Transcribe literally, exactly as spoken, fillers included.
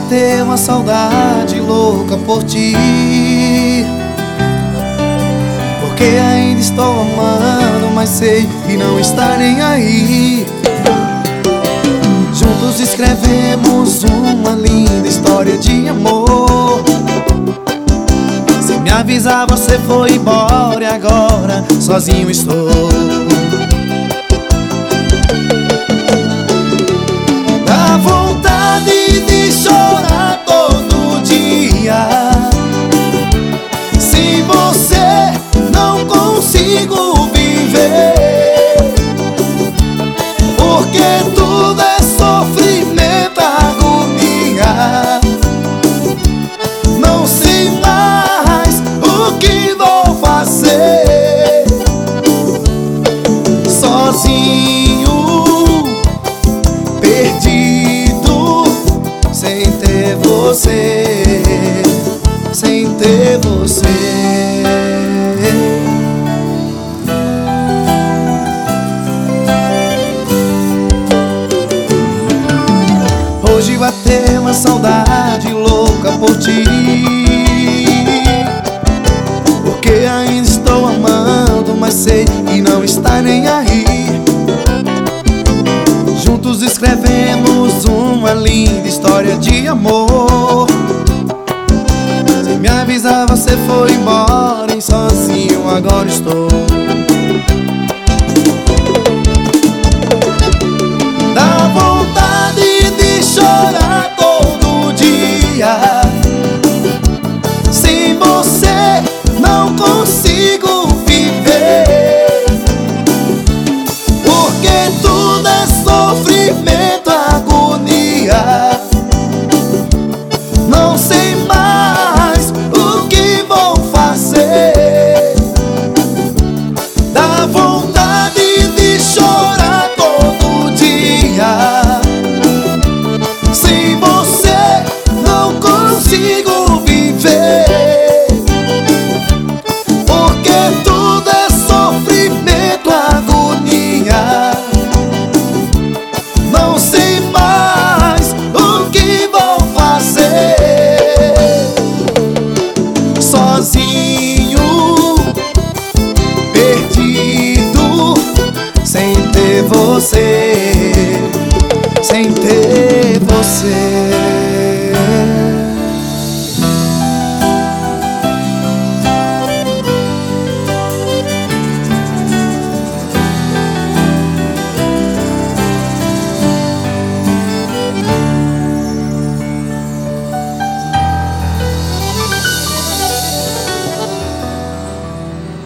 ter uma saudade louca por ti, porque ainda estou amando, mas sei que não está nem aí. Juntos escrevemos uma linda história de amor. Sem me avisar você foi embora e agora sozinho estou. Dá vontade de chorar todo dia. Sem você não consigo viver, porque tudo é sofrimento, agonia. Não sei mais o que vou fazer, sozinho, perdido, sem ter você, sem ter você. Hoje bateu uma saudade louca por ti, porque ainda estou amando, mas sei que não está nem aí. Juntos escrevemos uma linda história de amor. Sem me avisar você foi embora e sozinho agora estou. Dá vontade de chorar todo dia. Sem você não consigo viver, porque tudo é sofrimento, agonia. Não sei mais o que vou fazer. Dá vontade de chorar todo dia. Sem você não consigo viver, porque tudo é sofrimento, agonia. Não sei mais o que vou fazer, sozinho, perdido, sem ter você, sem ter você.